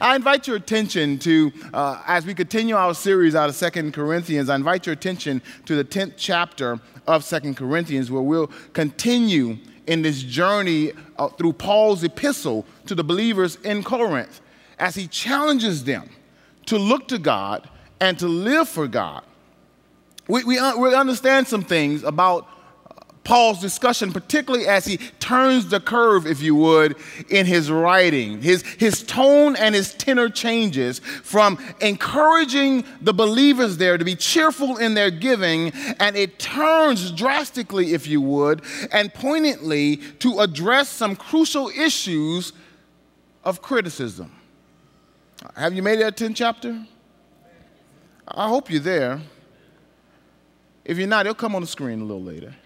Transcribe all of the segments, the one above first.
I invite your attention to, as we continue our series out of 2 Corinthians, I invite your attention to the 10th chapter of 2 Corinthians, where we'll continue in this journey through Paul's epistle to the believers in Corinth, as he challenges them to look to God and to live for God. We understand some things about Paul's discussion, particularly as he turns the curve, if you would, in his writing. His tone and his tenor changes from encouraging the believers there to be cheerful in their giving, and it turns drastically, if you would, and poignantly to address some crucial issues of criticism. Have you made it to 10th chapter? I hope you're there. If you're not, it'll come on the screen a little later.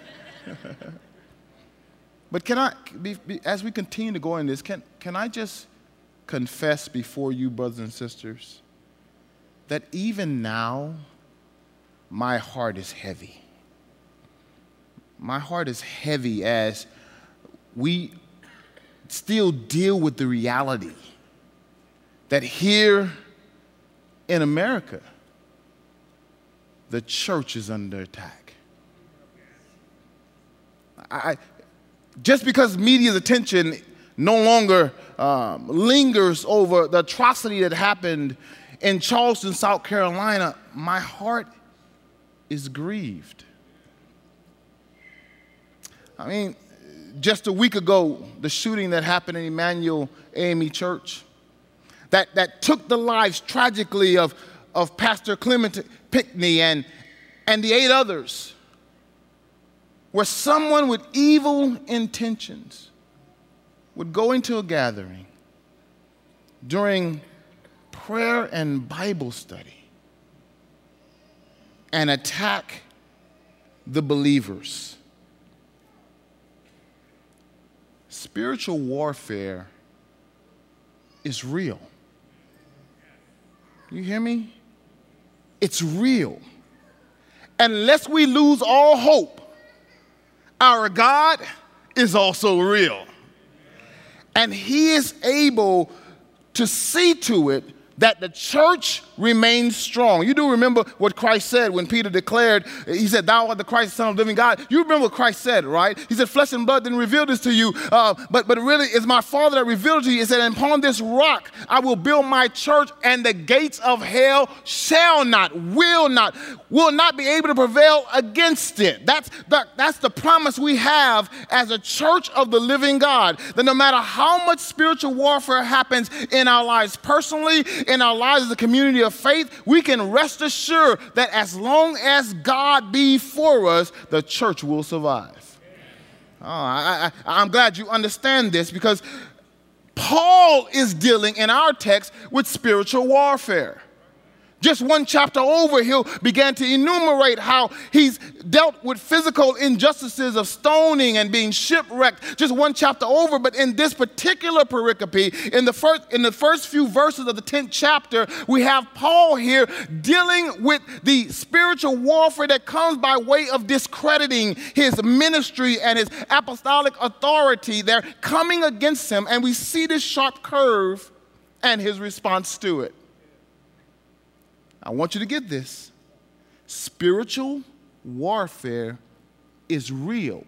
But can I, as we continue to go in this, can I just confess before you, brothers and sisters, that even now, my heart is heavy. My heart is heavy as we still deal with the reality that here in America, the church is under attack. Just because media's attention no longer lingers over the atrocity that happened in Charleston, South Carolina, my heart is grieved. I mean, just a week ago, the shooting that happened in Emmanuel AME Church, that took the lives tragically of Pastor Clement Pinckney and the 8 others, where someone with evil intentions would go into a gathering during prayer and Bible study and attack the believers. Spiritual warfare is real. You hear me? It's real. Unless we lose all hope, our God is also real. And he is able to see to it that the church remains strong. You do remember what Christ said when Peter declared, he said, "Thou art the Christ, the Son of the living God." You remember what Christ said, right? He said, "Flesh and blood didn't reveal this to you, but really it's my Father that revealed it to you." He said, "And upon this rock I will build my church, and the gates of hell shall not, will not be able to prevail against it." That's the promise we have as a church of the living God, that no matter how much spiritual warfare happens in our lives personally, in our lives as a community of faith, we can rest assured that as long as God be for us, the church will survive. I'm glad you understand this, because Paul is dealing in our text with spiritual warfare. Just one chapter over, he'll begin to enumerate how he's dealt with physical injustices of stoning and being shipwrecked. Just one chapter over, but in this particular pericope, in the first few verses of the 10th chapter, we have Paul here dealing with the spiritual warfare that comes by way of discrediting his ministry and his apostolic authority. They're coming against him, and we see this sharp curve and his response to it. I want you to get this. Spiritual warfare is real.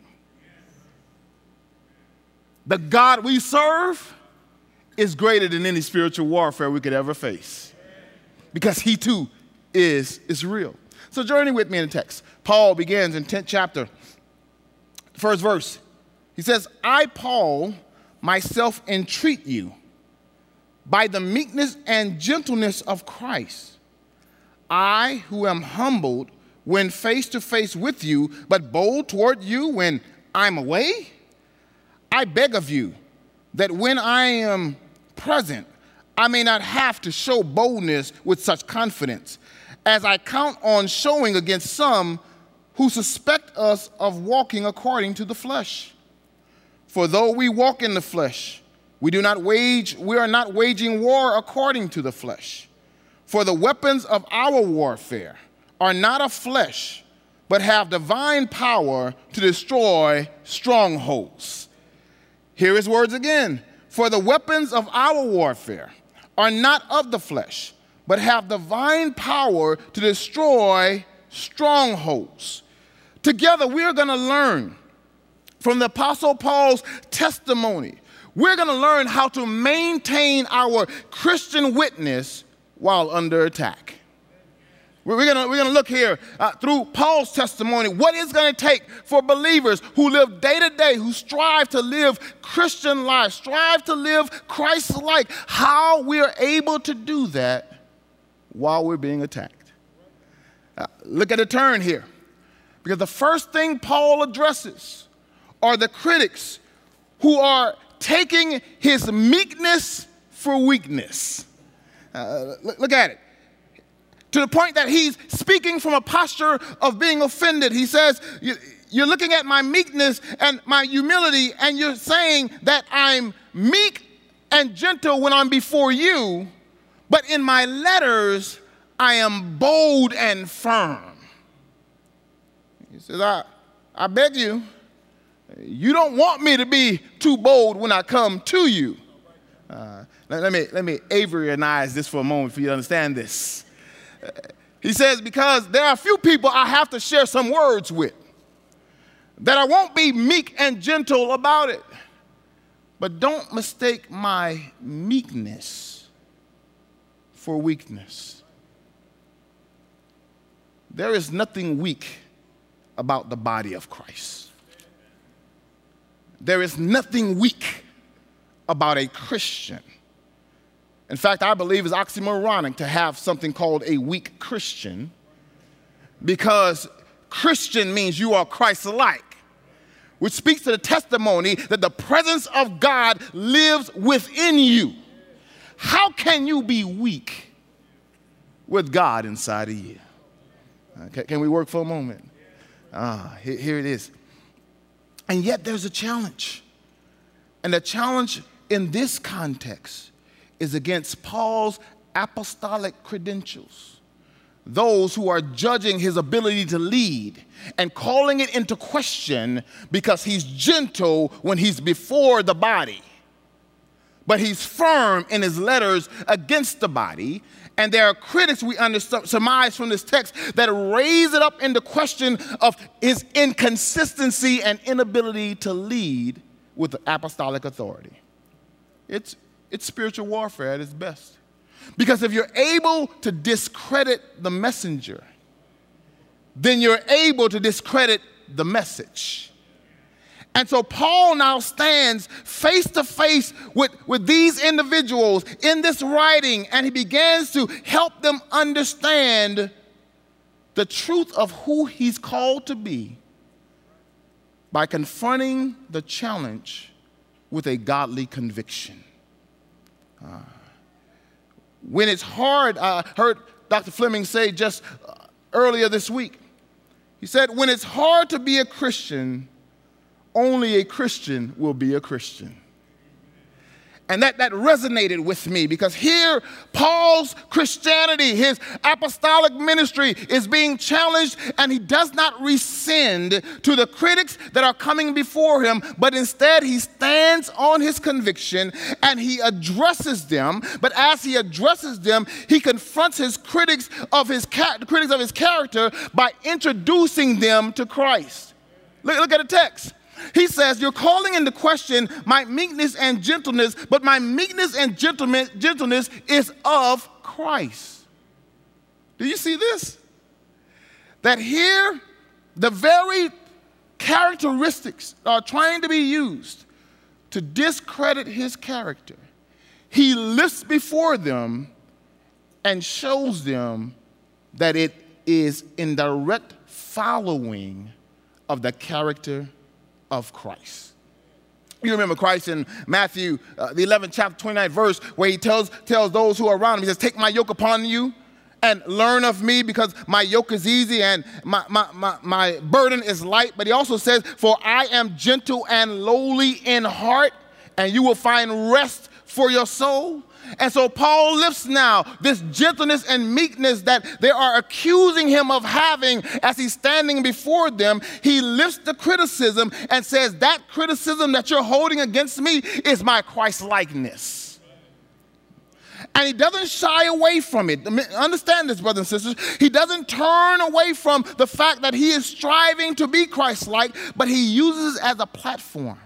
The God we serve is greater than any spiritual warfare we could ever face, because he too is real. So journey with me in the text. Paul begins in 10th chapter, first verse. He says, "I, Paul, myself entreat you by the meekness and gentleness of Christ, I who am humbled when face to face with you, but bold toward you when I'm away, I beg of you that when I am present, I may not have to show boldness with such confidence, as I count on showing against some who suspect us of walking according to the flesh. For though we walk in the flesh, we are not waging war according to the flesh. For the weapons of our warfare are not of flesh, but have divine power to destroy strongholds." Here his words again. "For the weapons of our warfare are not of the flesh, but have divine power to destroy strongholds. Together, we're going to learn from the Apostle Paul's testimony. We're going to learn how to maintain our Christian witness while under attack. We're going to look here through Paul's testimony, what it's going to take for believers who live day to day, who strive to live Christian lives, strive to live Christ-like, how we are able to do that while we're being attacked. Look at the turn here, because the first thing Paul addresses are the critics who are taking his meekness for weakness. Look at it. To the point that he's speaking from a posture of being offended. He says, you're looking at my meekness and my humility, and you're saying that I'm meek and gentle when I'm before you, but in my letters, I am bold and firm. He says, I beg you, you don't want me to be too bold when I come to you. Let me Averyanize this for a moment for you to understand this. He says, because there are a few people I have to share some words with, that I won't be meek and gentle about it. But don't mistake my meekness for weakness. There is nothing weak about the body of Christ. There is nothing weak about a Christian. In fact, I believe it's oxymoronic to have something called a weak Christian, because Christian means you are Christ-like, which speaks to the testimony that the presence of God lives within you. How can you be weak with God inside of you? Can we work for a moment? Here it is. And yet there's a challenge. And the challenge in this context is against Paul's apostolic credentials. Those who are judging his ability to lead and calling it into question because he's gentle when he's before the body, but he's firm in his letters against the body. And there are critics, we surmise from this text, that raise it up into question of his inconsistency and inability to lead with apostolic authority. It's spiritual warfare at its best. Because if you're able to discredit the messenger, then you're able to discredit the message. And so Paul now stands face to face with these individuals in this writing, and he begins to help them understand the truth of who he's called to be by confronting the challenge with a godly conviction. When it's hard, I heard Dr. Fleming say just earlier this week, he said, when it's hard to be a Christian, only a Christian will be a Christian. And that resonated with me, because here Paul's Christianity, his apostolic ministry is being challenged, and he does not rescind to the critics that are coming before him, but instead he stands on his conviction and he addresses them. But as he addresses them, he confronts his critics of his character by introducing them to Christ. Look at the text. He says, you're calling into question my meekness and gentleness, but my meekness and gentleness is of Christ. Do you see this? That here, the very characteristics are trying to be used to discredit his character. He lifts before them and shows them that it is in direct following of the character of Christ. You remember Christ in Matthew, the 11th chapter, 29th verse, where he tells those who are around him, he says, take my yoke upon you and learn of me, because my yoke is easy and my burden is light. But he also says, for I am gentle and lowly in heart, and you will find rest for your soul. And so Paul lifts now this gentleness and meekness that they are accusing him of having as he's standing before them. He lifts the criticism and says, that criticism that you're holding against me is my Christ-likeness. And he doesn't shy away from it. Understand this, brothers and sisters. He doesn't turn away from the fact that he is striving to be Christ-like, but he uses it as a platform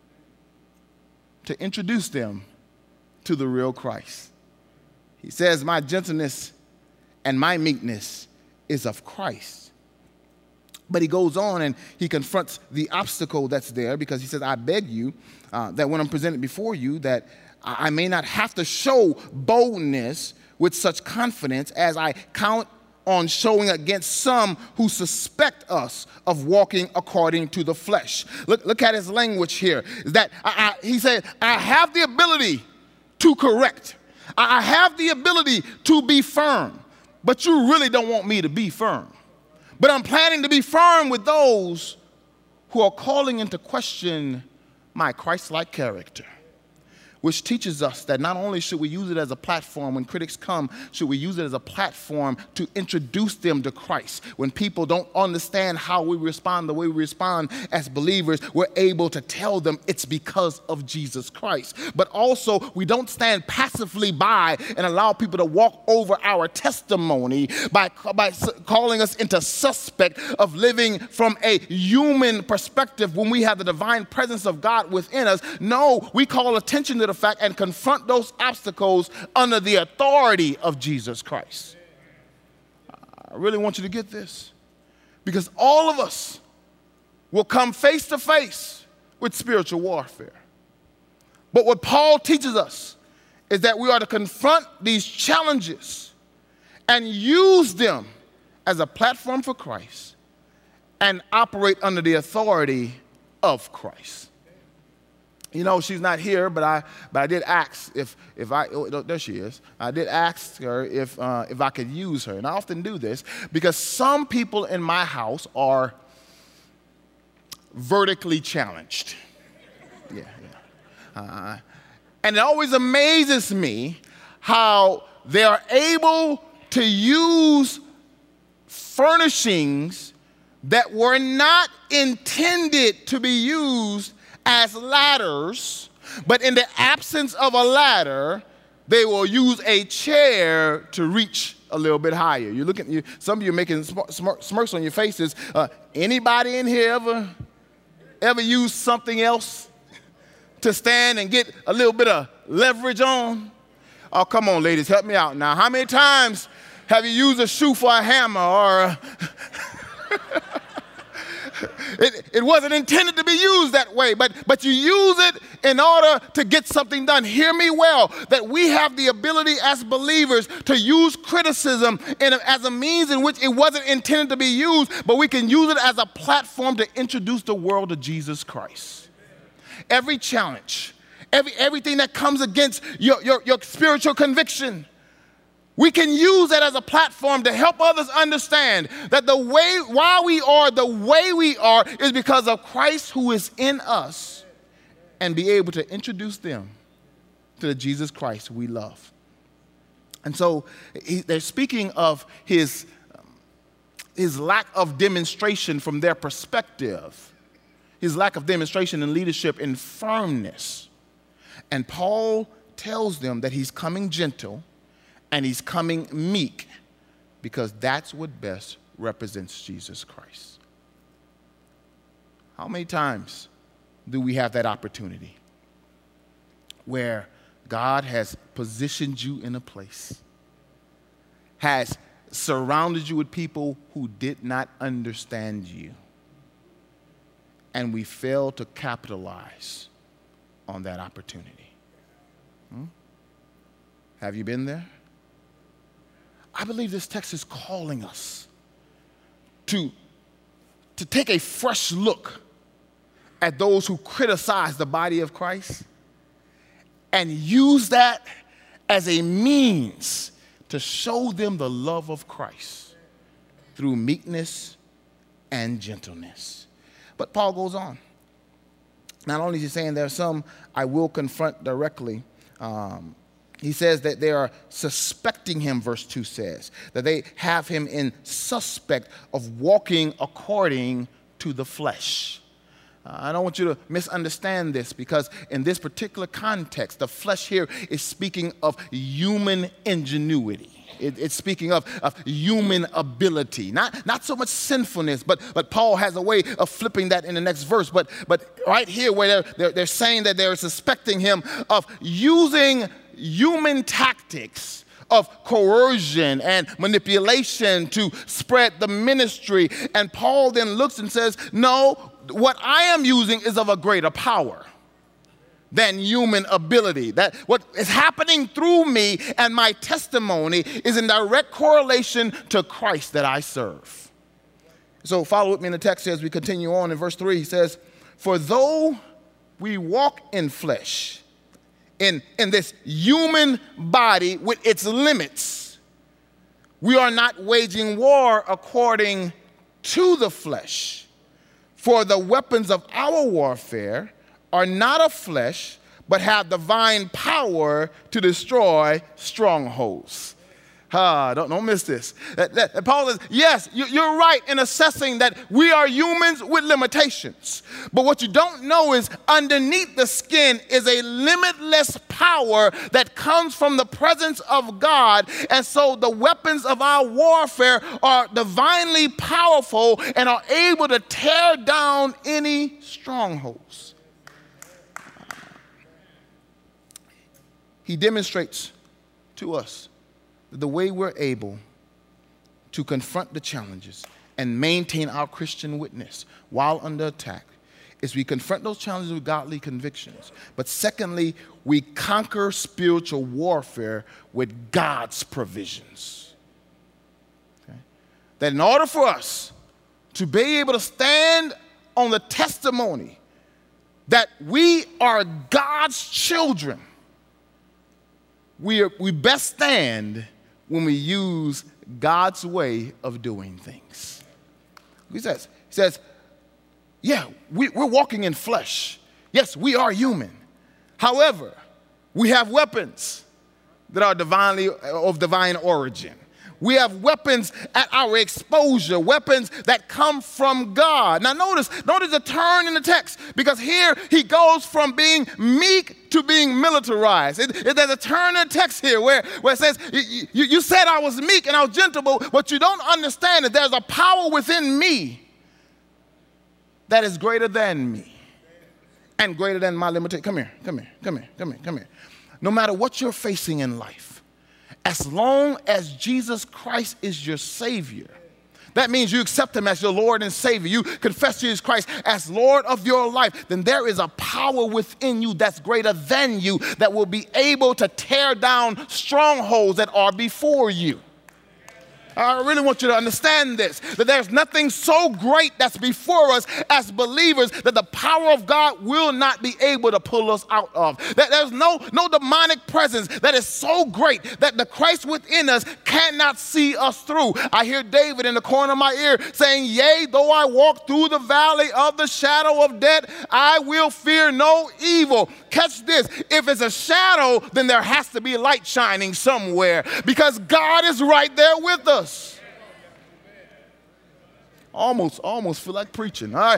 to introduce them to the real Christ. He says, my gentleness and my meekness is of Christ. But he goes on and he confronts the obstacle that's there, because he says, I beg you that when I'm presented before you, that I may not have to show boldness with such confidence as I count on showing against some who suspect us of walking according to the flesh. Look at his language here. Is that he said, I have the ability to correct. I have the ability to be firm, but you really don't want me to be firm. But I'm planning to be firm with those who are calling into question my Christ-like character, which teaches us that not only should we use it as a platform when critics come, should we use it as a platform to introduce them to Christ. When people don't understand how we respond the way we respond as believers, we're able to tell them it's because of Jesus Christ. But also, we don't stand passively by and allow people to walk over our testimony by calling us into suspect of living from a human perspective when we have the divine presence of God within us. No, we call attention to the fact and confront those obstacles under the authority of Jesus Christ. I really want you to get this, because all of us will come face to face with spiritual warfare. But what Paul teaches us is that we are to confront these challenges and use them as a platform for Christ and operate under the authority of Christ. You know, she's not here, but I did ask if I, oh, there she is. I did ask her if I could use her. And I often do this because some people in my house are vertically challenged. Yeah. And it always amazes me how they are able to use furnishings that were not intended to be used as ladders, but in the absence of a ladder, they will use a chair to reach a little bit higher. You look at you. Some of you are making smirks on your faces. Anybody in here ever use something else to stand and get a little bit of leverage on? Oh, come on, ladies, help me out now. How many times have you used a shoe for a hammer or It wasn't intended to be used that way, but you use it in order to get something done. Hear me well, that we have the ability as believers to use criticism as a means in which it wasn't intended to be used, but we can use it as a platform to introduce the world to Jesus Christ. Every challenge, everything that comes against your spiritual conviction, we can use that as a platform to help others understand that why we are the way we are is because of Christ who is in us, and be able to introduce them to the Jesus Christ we love. And so they're speaking of his lack of demonstration from their perspective, his lack of demonstration in leadership and firmness. And Paul tells them that he's coming gentle and he's coming meek, because that's what best represents Jesus Christ. How many times do we have that opportunity where God has positioned you in a place, has surrounded you with people who did not understand you, and we fail to capitalize on that opportunity? Have you been there? I believe this text is calling us to take a fresh look at those who criticize the body of Christ and use that as a means to show them the love of Christ through meekness and gentleness. But Paul goes on. Not only is he saying there are some I will confront directly, he says that they are suspecting him, verse 2 says, that they have him in suspect of walking according to the flesh. I don't want you to misunderstand this, because in this particular context, the flesh here is speaking of human ingenuity. It's speaking of human ability, not so much sinfulness, but Paul has a way of flipping that in the next verse. But right here where they're saying that they're suspecting him of using human tactics of coercion and manipulation to spread the ministry. And Paul then looks and says, no, what I am using is of a greater power than human ability. That what is happening through me and my testimony is in direct correlation to Christ that I serve. So follow with me in the text as we continue on in verse 3. He says, for though we walk in flesh, in this human body with its limits, we are not waging war according to the flesh. For the weapons of our warfare are not of flesh, but have divine power to destroy strongholds. Don't miss this. Paul says, yes, you're right in assessing that we are humans with limitations. But what you don't know is underneath the skin is a limitless power that comes from the presence of God. And so the weapons of our warfare are divinely powerful and are able to tear down any strongholds. He demonstrates to us the way we're able to confront the challenges and maintain our Christian witness while under attack is we confront those challenges with godly convictions. But secondly, we conquer spiritual warfare with God's provisions. Okay? That in order for us to be able to stand on the testimony that we are God's children, we best stand when we use God's way of doing things. He says, yeah, we're walking in flesh. Yes, we are human. However, we have weapons that are of divine origin. We have weapons at our exposure, weapons that come from God. Now notice the turn in the text, because here he goes from being meek to being militarized. There's a turn in the text here where it says, you said I was meek and I was gentle, but what you don't understand is there's a power within me that is greater than me and greater than my limitation. Come here. No matter what you're facing in life, as long as Jesus Christ is your Savior, that means you accept him as your Lord and Savior, you confess Jesus Christ as Lord of your life, then there is a power within you that's greater than you that will be able to tear down strongholds that are before you. I really want you to understand this, that there's nothing so great that's before us as believers that the power of God will not be able to pull us out of. That there's no demonic presence that is so great that the Christ within us cannot see us through. I hear David in the corner of my ear saying, yea, though I walk through the valley of the shadow of death, I will fear no evil. Catch this, if it's a shadow, then there has to be light shining somewhere, because God is right there with us. Almost feel like preaching. All right.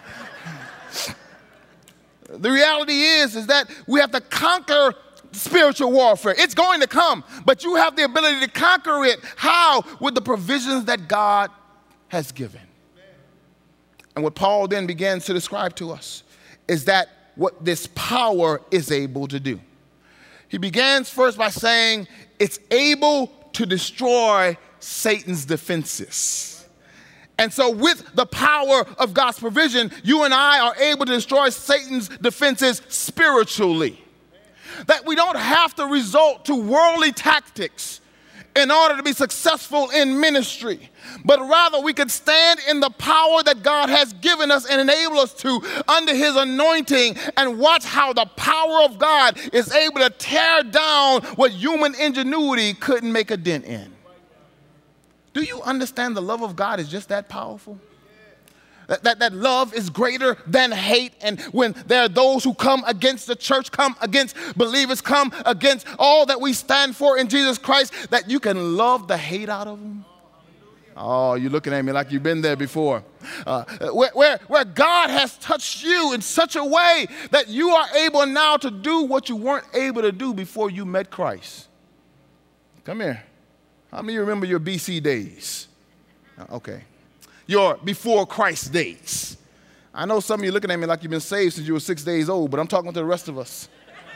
The reality is that we have to conquer spiritual warfare. It's going to come, but you have the ability to conquer it. How? With the provisions that God has given. And what Paul then begins to describe to us is that what this power is able to do. He begins first by saying it's able to destroy Satan's defenses. And so with the power of God's provision, you and I are able to destroy Satan's defenses spiritually. That we don't have to resort to worldly tactics in order to be successful in ministry, but rather we can stand in the power that God has given us and enable us to under his anointing, and watch how the power of God is able to tear down what human ingenuity couldn't make a dent in. Do you understand the love of God is just that powerful? That love is greater than hate. And when there are those who come against the church, come against believers, come against all that we stand for in Jesus Christ, that you can love the hate out of them. Oh, you're looking at me like you've been there before. Where God has touched you in such a way that you are able now to do what you weren't able to do before you met Christ. Come here. How many of you remember your BC days? Okay. Your before Christ days. I know some of you looking at me like you've been saved since you were 6 days old, but I'm talking to the rest of us.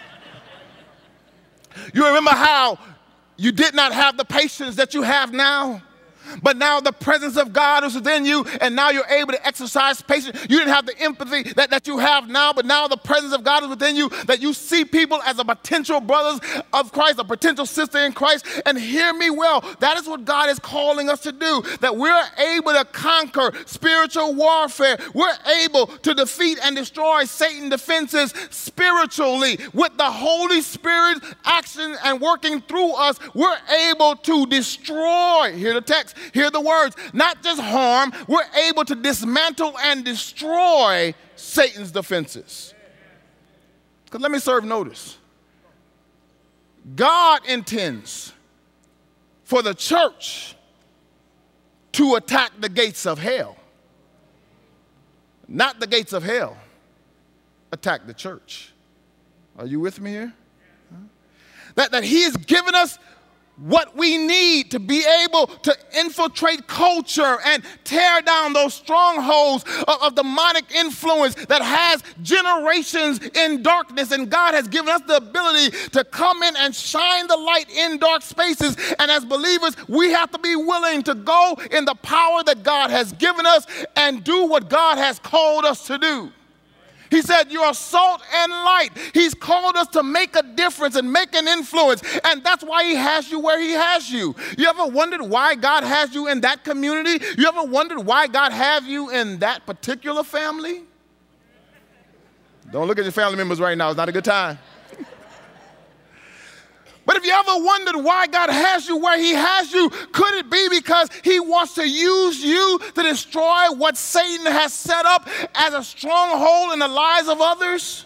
You remember how you did not have the patience that you have now? But now the presence of God is within you, and now you're able to exercise patience. You didn't have the empathy that you have now, but now the presence of God is within you, that you see people as a potential brothers of Christ, a potential sister in Christ. And hear me well, that is what God is calling us to do, that we're able to conquer spiritual warfare. We're able to defeat and destroy Satan's defenses spiritually. With the Holy Spirit action and working through us, we're able to destroy, hear the text, hear the words, not just harm, we're able to dismantle and destroy Satan's defenses. Because let me serve notice. God intends for the church to attack the gates of hell. Not the gates of hell. Attack the church. Are you with me here? That he has given us what we need to be able to infiltrate culture and tear down those strongholds of demonic influence that has generations in darkness. And God has given us the ability to come in and shine the light in dark spaces. And as believers, we have to be willing to go in the power that God has given us and do what God has called us to do. He said, you're salt and light. He's called us to make a difference and make an influence. And that's why he has you where he has you. You ever wondered why God has you in that community? You ever wondered why God has you in that particular family? Don't look at your family members right now. It's not a good time. But if you ever wondered why God has you where he has you, could it be because he wants to use you to destroy what Satan has set up as a stronghold in the lives of others?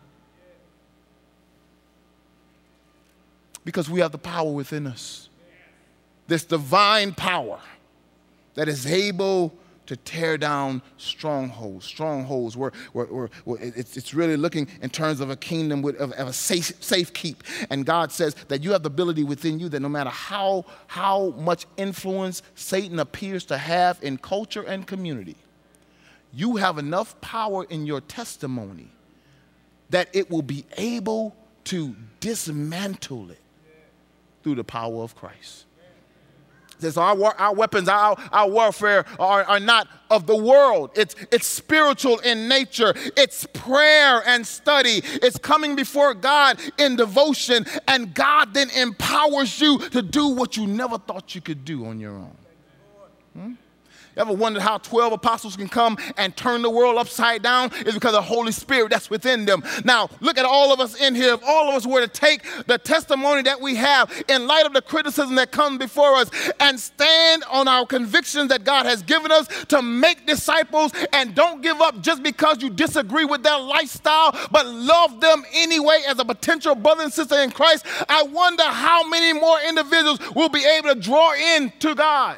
Because we have the power within us. This divine power that is able to tear down strongholds. Strongholds where it's really looking in terms of a kingdom of a safe keep. And God says that you have the ability within you that no matter how much influence Satan appears to have in culture and community, you have enough power in your testimony that it will be able to dismantle it through the power of Christ. So our weapons, our warfare are not of the world. It's spiritual in nature. It's prayer and study. It's coming before God in devotion. And God then empowers you to do what you never thought you could do on your own. You ever wondered how 12 apostles can come and turn the world upside down? It's because of the Holy Spirit that's within them. Now, look at all of us in here. If all of us were to take the testimony that we have in light of the criticism that comes before us and stand on our convictions that God has given us to make disciples, and don't give up just because you disagree with their lifestyle, but love them anyway as a potential brother and sister in Christ, I wonder how many more individuals will be able to draw in to God.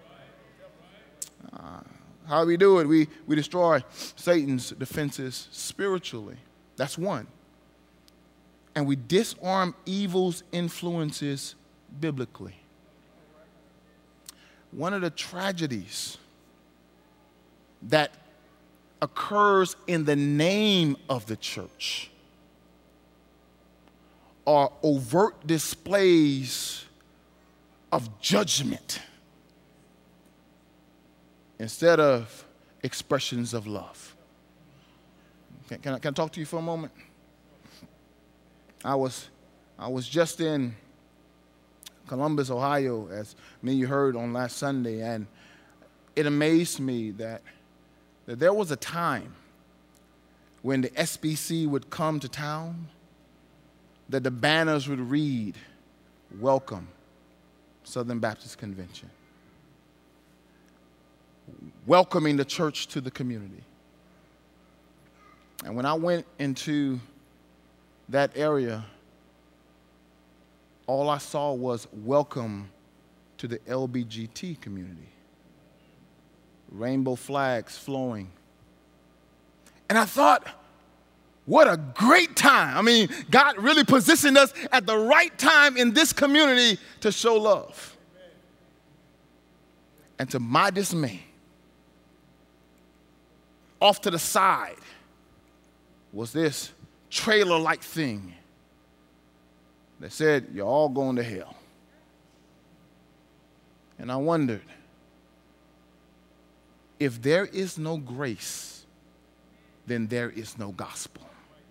How do we do it? We destroy Satan's defenses spiritually. That's one. And we disarm evil's influences biblically. One of the tragedies that occurs in the name of the church are overt displays of judgment instead of expressions of love. Can I talk to you for a moment? I was just in Columbus, Ohio, as many of you heard on last Sunday, and it amazed me that there was a time when the SBC would come to town that the banners would read, "Welcome, Southern Baptist Convention." Welcoming the church to the community. And when I went into that area, all I saw was welcome to the LBGT community. rainbow flags flowing. And I thought, what a great time. I mean, God really positioned us at the right time in this community to show love. And to my dismay, off to the side was this trailer-like thing that said, "You're all going to hell." And I wondered, if there is no grace, then there is no gospel.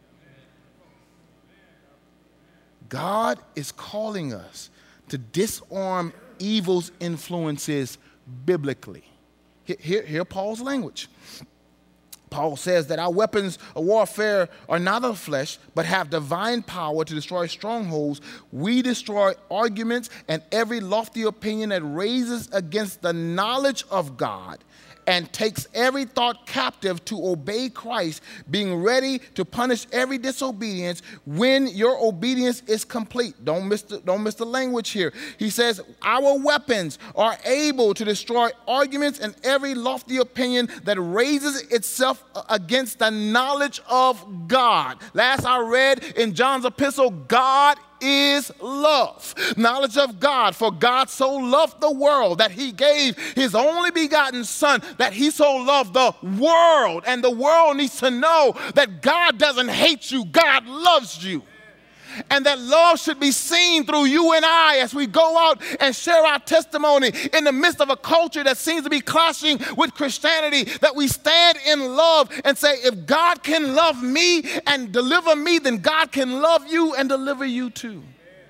God is calling us to disarm evil's influences biblically. Hear Paul's language. Paul says that our weapons of warfare are not of flesh, but have divine power to destroy strongholds. We destroy arguments and every lofty opinion that raises against the knowledge of God, and takes every thought captive to obey Christ, being ready to punish every disobedience when your obedience is complete. Don't miss the language here. He says, our weapons are able to destroy arguments and every lofty opinion that raises itself against the knowledge of God. Last I read in John's epistle, God is love. Knowledge of God. For God so loved the world that he gave his only begotten son, that he so loved the world. And the world needs to know that God doesn't hate you. God loves you. And that love should be seen through you and I as we go out and share our testimony in the midst of a culture that seems to be clashing with Christianity, that we stand in love and say, if God can love me and deliver me, then God can love you and deliver you too.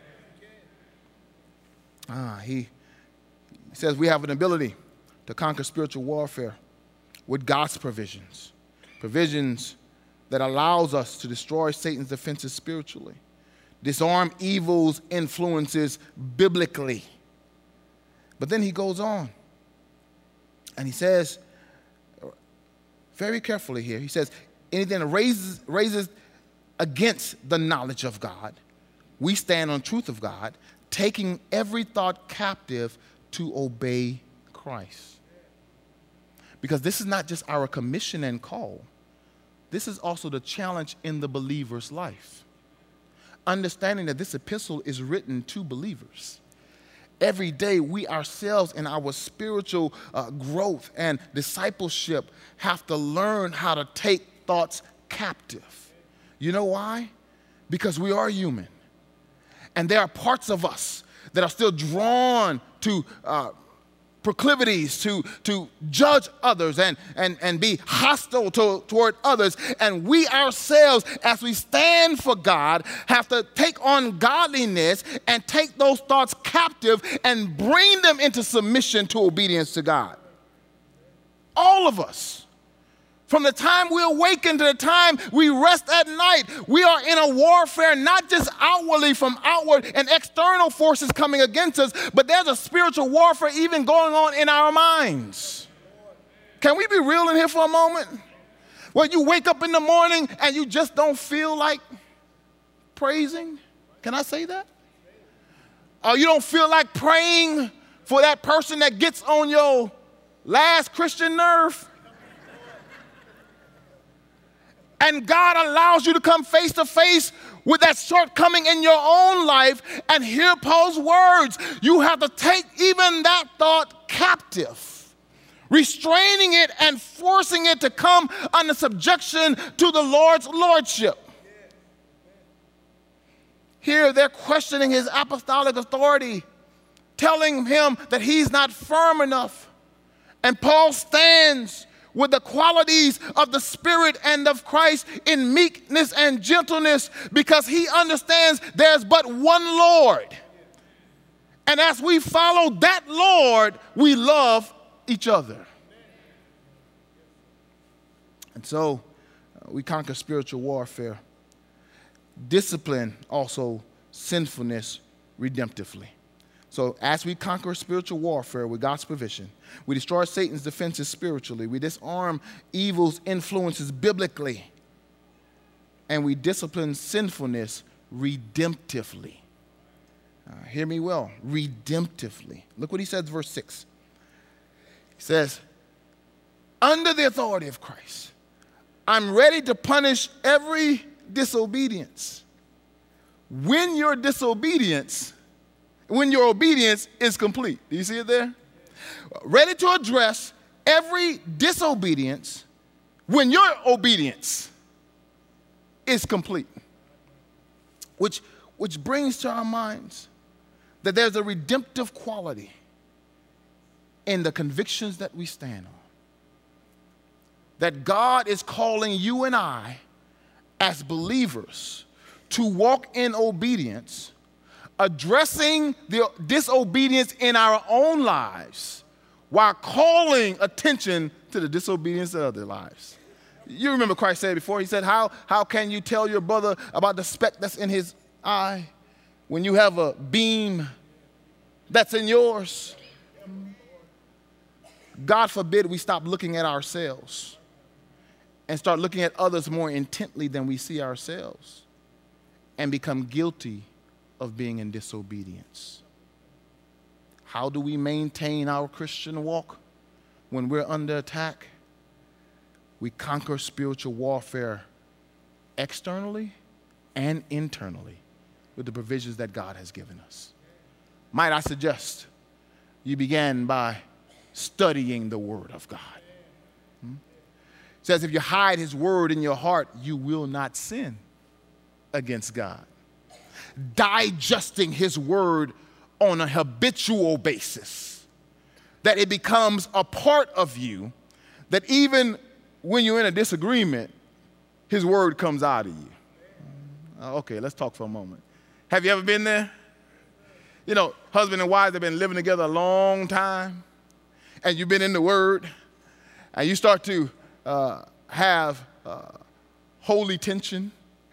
He says we have an ability to conquer spiritual warfare with God's provisions. Provisions that allows us to destroy Satan's defenses spiritually. Disarm evil's influences biblically. But then he goes on and he says, very carefully here, he says, anything that raises against the knowledge of God, we stand on truth of God, taking every thought captive to obey Christ. Because this is not just our commission and call. This is also the challenge in the believer's life. Understanding that this epistle is written to believers. Every day we ourselves in our spiritual growth and discipleship have to learn how to take thoughts captive. You know why? Because we are human. And there are parts of us that are still drawn to proclivities to judge others and be hostile toward others. And we ourselves, as we stand for God, have to take on godliness and take those thoughts captive and bring them into submission to obedience to God. All of us. From the time we awaken to the time we rest at night, we are in a warfare, not just outwardly from outward and external forces coming against us, but there's a spiritual warfare even going on in our minds. Can we be real in here for a moment? Where you wake up in the morning and you just don't feel like praising? Can I say that? Or you don't feel like praying for that person that gets on your last Christian nerve? And God allows you to come face to face with that shortcoming in your own life and hear Paul's words. You have to take even that thought captive, restraining it and forcing it to come under subjection to the Lord's lordship. Here they're questioning his apostolic authority, telling him that he's not firm enough. And Paul stands with the qualities of the Spirit and of Christ in meekness and gentleness, because he understands there's but one Lord. And as we follow that Lord, we love each other. And so we conquer spiritual warfare. Discipline also sinfulness redemptively. So as we conquer spiritual warfare with God's provision, we destroy Satan's defenses spiritually, we disarm evil's influences biblically, and we discipline sinfulness redemptively. Hear me well, redemptively. Look what he says, verse 6. He says, under the authority of Christ, I'm ready to punish every disobedience. When your obedience is complete. Do you see it there? Ready to address every disobedience when your obedience is complete. Which brings to our minds that there's a redemptive quality in the convictions that we stand on. That God is calling you and I as believers to walk in obedience, addressing the disobedience in our own lives while calling attention to the disobedience of other lives. You remember Christ said before, he said, how can you tell your brother about the speck that's in his eye when you have a beam that's in yours? God forbid we stop looking at ourselves and start looking at others more intently than we see ourselves and become guilty of being in disobedience. How do we maintain our Christian walk when we're under attack? We conquer spiritual warfare externally and internally with the provisions that God has given us. Might I suggest you begin by studying the Word of God. It says if you hide His Word in your heart, you will not sin against God. Digesting His Word on a habitual basis, that it becomes a part of you, that even when you're in a disagreement, His Word comes out of you. Okay, let's talk for a moment. Have you ever been there? You know, husband and wife have been living together a long time, and you've been in the Word, and you start to have holy tension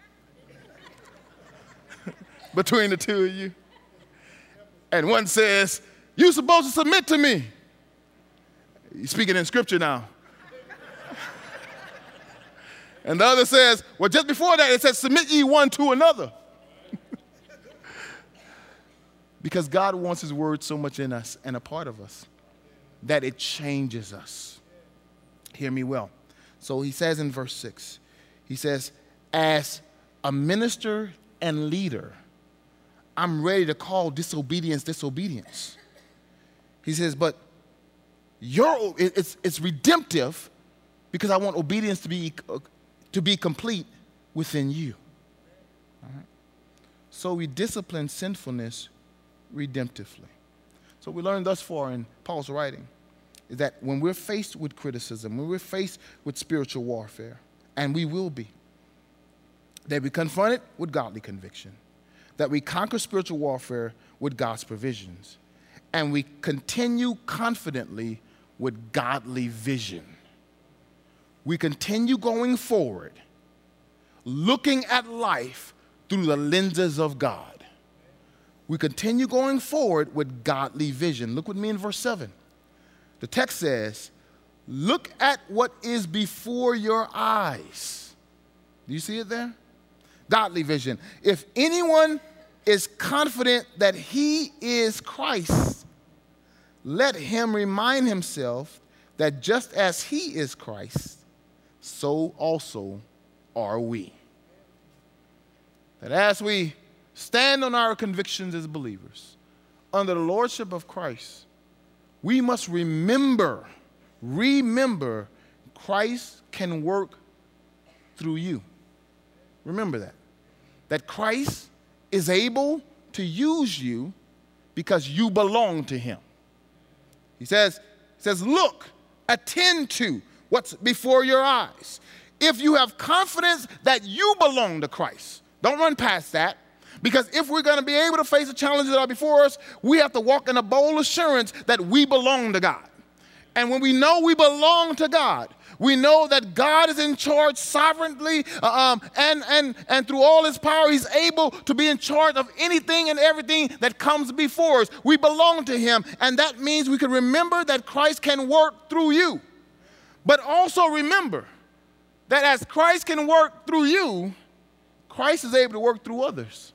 between the two of you. And one says, you're supposed to submit to me. He's speaking in scripture now. And the other says, well, just before that, it says, submit ye one to another. Because God wants His Word so much in us and a part of us that it changes us. Hear me well. So he says in verse 6, he says, as a minister and leader, I'm ready to call disobedience disobedience. He says, but it's redemptive because I want obedience to be complete within you. All right? So we discipline sinfulness redemptively. So we learned thus far in Paul's writing is that when we're faced with criticism, when we're faced with spiritual warfare, and we will be, that we confront it with godly conviction, that we conquer spiritual warfare with God's provisions, and we continue confidently with godly vision. We continue going forward, looking at life through the lenses of God. We continue going forward with godly vision. Look with me in verse 7. The text says, look at what is before your eyes. Do you see it there? Godly vision. If anyone is confident that he is Christ, let him remind himself that just as he is Christ, so also are we. That as we stand on our convictions as believers, under the lordship of Christ, we must remember Christ can work through you. Remember that Christ is able to use you because you belong to Him. He says, look, attend to what's before your eyes. If you have confidence that you belong to Christ, don't run past that. Because if we're going to be able to face the challenges that are before us, we have to walk in a bold assurance that we belong to God. And when we know we belong to God, we know that God is in charge sovereignly, and through all His power, He's able to be in charge of anything and everything that comes before us. We belong to Him, and that means we can remember that Christ can work through you. But also remember that as Christ can work through you, Christ is able to work through others.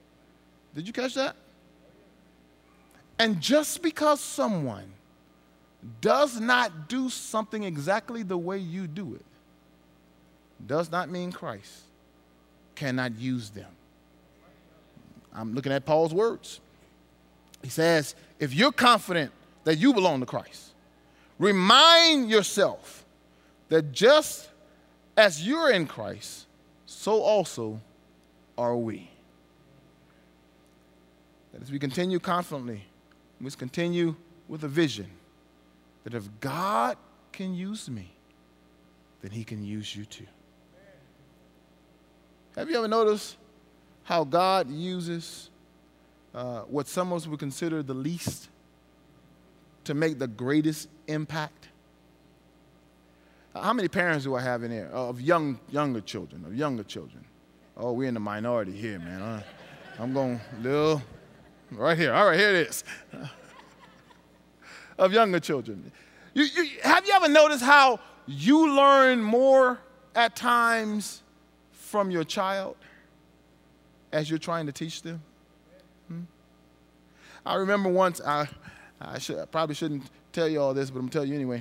Did you catch that? And just because someone does not do something exactly the way you do it does not mean Christ cannot use them. I'm looking at Paul's words. He says, if you're confident that you belong to Christ, remind yourself that just as you're in Christ, so also are we. That as we continue confidently, we must continue with a vision that if God can use me, then he can use you too. Have you ever noticed how God uses what some of us would consider the least to make the greatest impact? How many parents do I have in here of younger children? Oh, we're in the minority here, man. I'm going little right here. All right, here it is. Of younger children. Have you ever noticed how you learn more at times from your child as you're trying to teach them? I remember once, I probably shouldn't tell you all this, but I'm going to tell you anyway.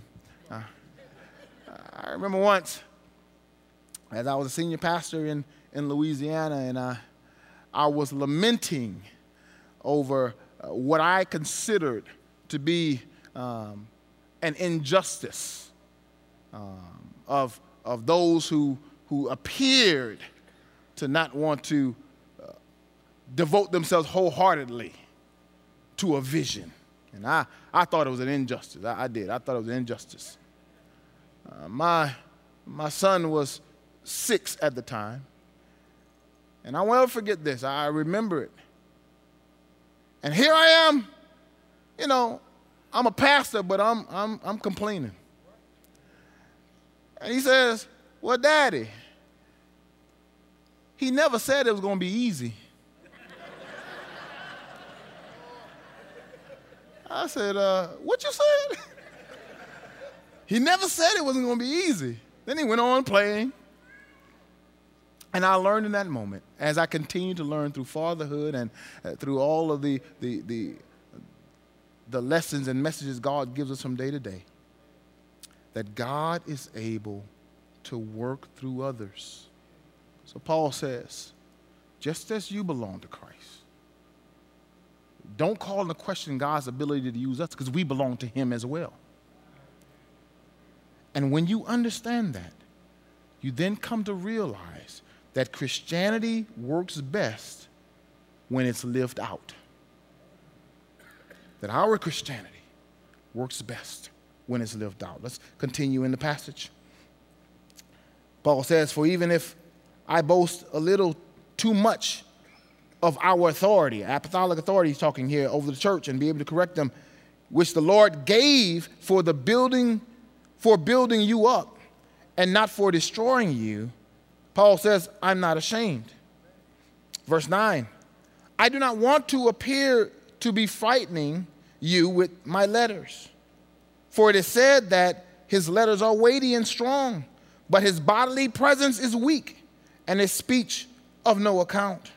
I remember once, as I was a senior pastor in Louisiana, and I was lamenting over what I considered to be an injustice of those who appeared to not want to devote themselves wholeheartedly to a vision. And I thought it was an injustice. I did. I thought it was an injustice. My son was 6 at the time. And I won't ever forget this. I remember it. And here I am, I'm a pastor, but I'm complaining. And he says, well, Daddy, he never said it was going to be easy. I said, what you said? He never said it wasn't going to be easy. Then he went on playing. And I learned in that moment, as I continue to learn through fatherhood and through all of the lessons and messages God gives us from day to day, that God is able to work through others. So Paul says, just as you belong to Christ, don't call into question God's ability to use us, because we belong to him as well. And when you understand that, you then come to realize that Christianity works best when it's lived out. That our Christianity works best when it's lived out. Let's continue in the passage. Paul says, for even if I boast a little too much of our authority, apostolic authority he's talking here over the church, and be able to correct them, which the Lord gave for building you up and not for destroying you, Paul says, I'm not ashamed. Verse 9, I do not want to appear to be frightening you with my letters. For it is said that his letters are weighty and strong, but his bodily presence is weak, and his speech of no account.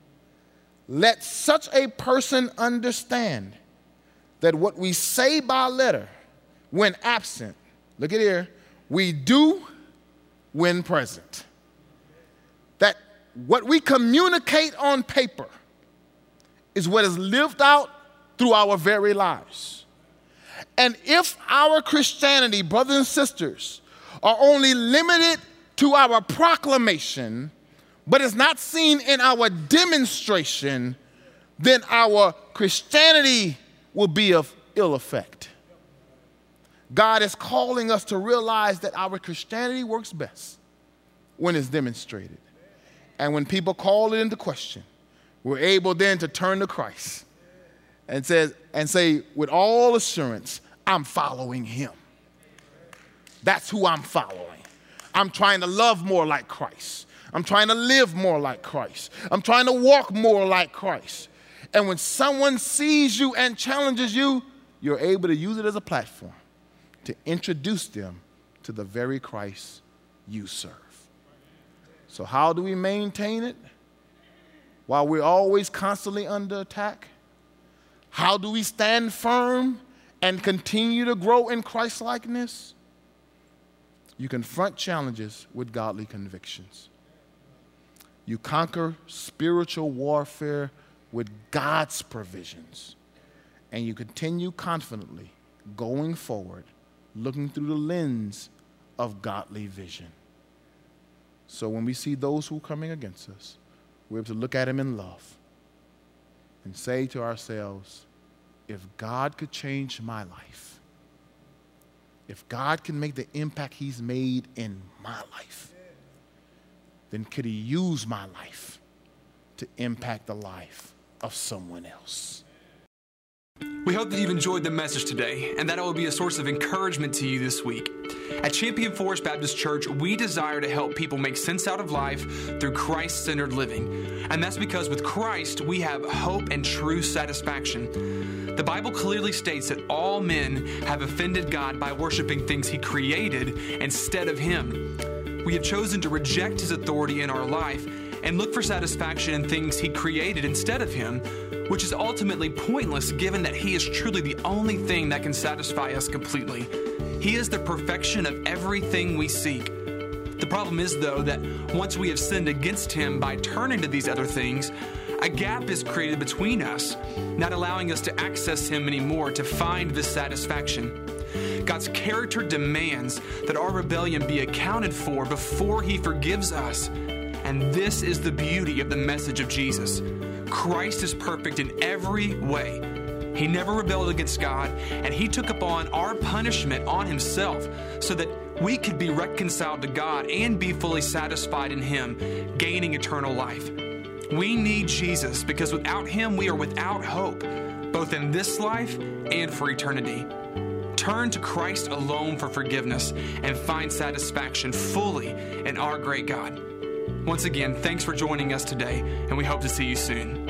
Let such a person understand that what we say by letter, when absent, look at here, we do when present. That what we communicate on paper is what is lived out through our very lives. And if our Christianity, brothers and sisters, are only limited to our proclamation, but is not seen in our demonstration, then our Christianity will be of ill effect. God is calling us to realize that our Christianity works best when it's demonstrated. And when people call it into question, we're able then to turn to Christ and say with all assurance, I'm following him. That's who I'm following. I'm trying to love more like Christ. I'm trying to live more like Christ. I'm trying to walk more like Christ. And when someone sees you and challenges you, you're able to use it as a platform to introduce them to the very Christ you serve. So how do we maintain it while we're always constantly under attack? How do we stand firm and continue to grow in Christ-likeness, you confront challenges with godly convictions. You conquer spiritual warfare with God's provisions. And you continue confidently going forward, looking through the lens of godly vision. So when we see those who are coming against us, we're able to look at them in love and say to ourselves, if God could change my life, if God can make the impact he's made in my life, then could he use my life to impact the life of someone else? We hope that you've enjoyed the message today and that it will be a source of encouragement to you this week. At Champion Forest Baptist Church, we desire to help people make sense out of life through Christ-centered living. And that's because with Christ, we have hope and true satisfaction. The Bible clearly states that all men have offended God by worshiping things he created instead of him. We have chosen to reject his authority in our life and look for satisfaction in things he created instead of him, which is ultimately pointless given that he is truly the only thing that can satisfy us completely. He is the perfection of everything we seek. The problem is, though, that once we have sinned against him by turning to these other things, a gap is created between us, not allowing us to access him anymore to find this satisfaction. God's character demands that our rebellion be accounted for before he forgives us. And this is the beauty of the message of Jesus. Christ is perfect in every way. He never rebelled against God, and he took upon our punishment on himself so that we could be reconciled to God and be fully satisfied in him, gaining eternal life. We need Jesus because without him, we are without hope, both in this life and for eternity. Turn to Christ alone for forgiveness and find satisfaction fully in our great God. Once again, thanks for joining us today, and we hope to see you soon.